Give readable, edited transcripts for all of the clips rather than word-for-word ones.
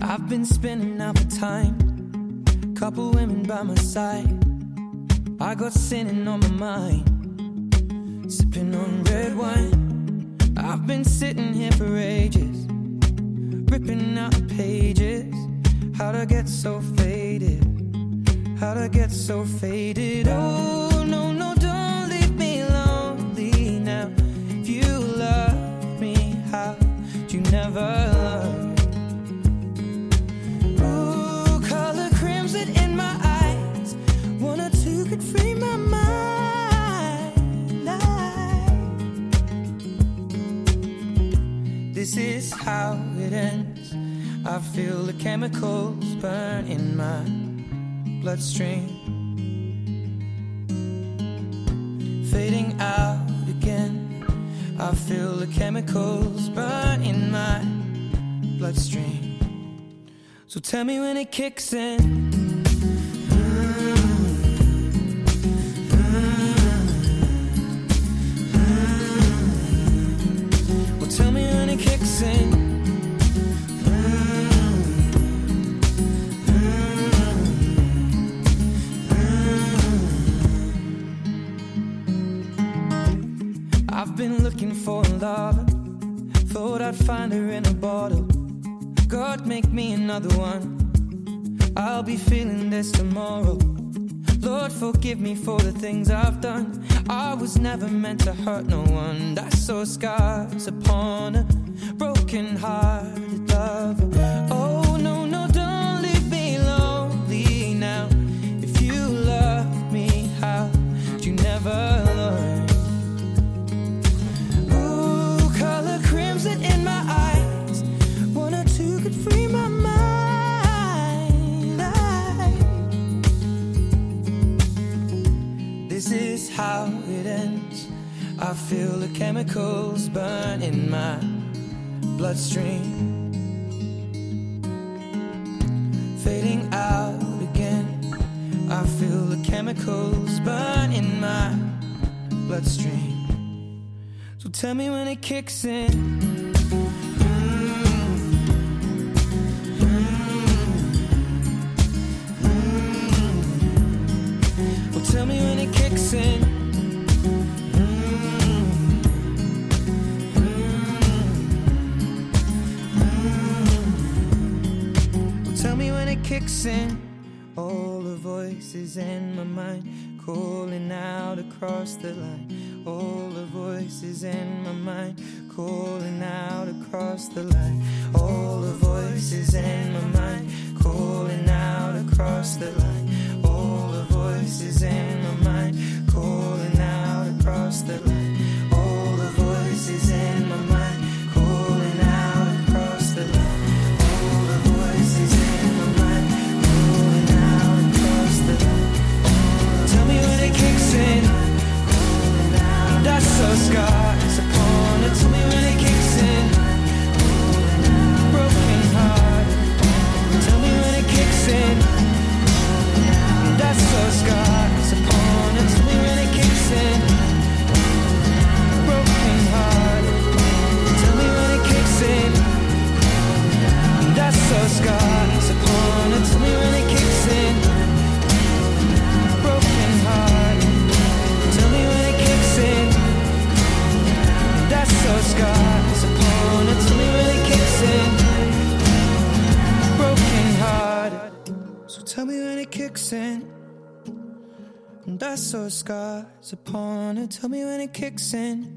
I've been spending out the time, couple women by my side. I got sinning on my mind, sipping on red wine. I've been sitting here for ages, ripping out the pages. How'd I get so faded? How'd I get so faded? Oh, no, no, don't leave me lonely now. If you love me, how'd you never love? Ooh, color crimson in my eyes. One or two could free my mind. This is how it ends. I feel the chemicals burn in my bloodstream, fading out again. I feel the chemicals burn in my bloodstream. So tell me when it kicks in. Well, tell me when it kicks in. I've been looking for a lover, thought I'd find her in a bottle. God, make me another one. I'll be feeling this tomorrow. Lord, forgive me for the things I've done. I was never meant to hurt no one. I saw scars upon a broken-hearted lover. Oh, no, no, don't leave me lonely now. If you love me, how'd you never learn? Ooh, color crimson in my eyes. One or two could free my mind. This is how it ends. I feel the chemicals burn in my bloodstream, fading out again. I feel the chemicals burn in my bloodstream. So tell me when it kicks in. Well, tell me when it kicks in. Well, tell me when it kicks in. All the voices in my mind calling out across the line. All the voices in my mind calling out across the line. All the voices in my mind calling out across the line. All the voices in my mind calling out across the line. All the voices in my mind calling out across the line. All the voices in my mind calling out across the line. Tell me when it kicks in. That's so scars upon it. Tell me when it kicks in. Broken heart. Tell me when it kicks in. That's so scars upon it. Tell me when it kicks in. Broken heart. Tell me when it kicks in. That's so scars upon it. Tell me when it kicks in. Broken heart. Tell me when it kicks in. That's so scars upon it. Tell me when it kicks in. Broken heart. So tell me when it kicks in. That's so scars upon it. Tell me when it kicks in.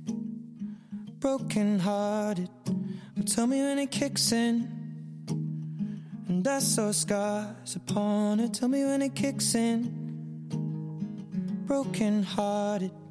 Broken hearted. Tell me when it kicks in. And that's so scars upon it. Tell me when it kicks in. Broken hearted.